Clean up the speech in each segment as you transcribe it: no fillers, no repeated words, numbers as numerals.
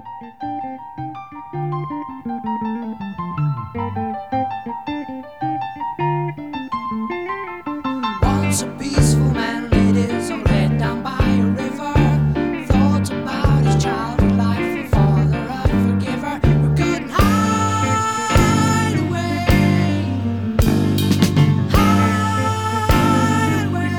Once a peaceful man laid his old head down by a river, thought about his childhood life, a father, a forgiver who couldn't hide away, hide away.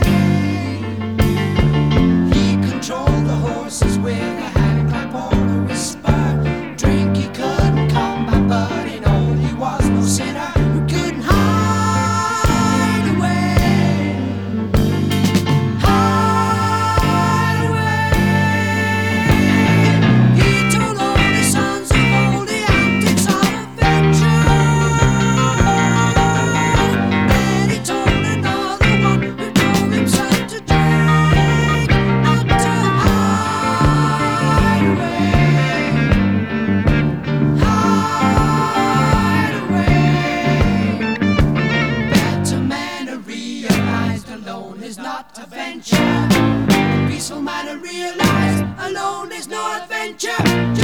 He controlled the horses with a hand clap or a whisper. Drink he couldn't come by, but he know he was no sinner who couldn't hide away. Not a venture. The peaceful man realized alone is no adventure.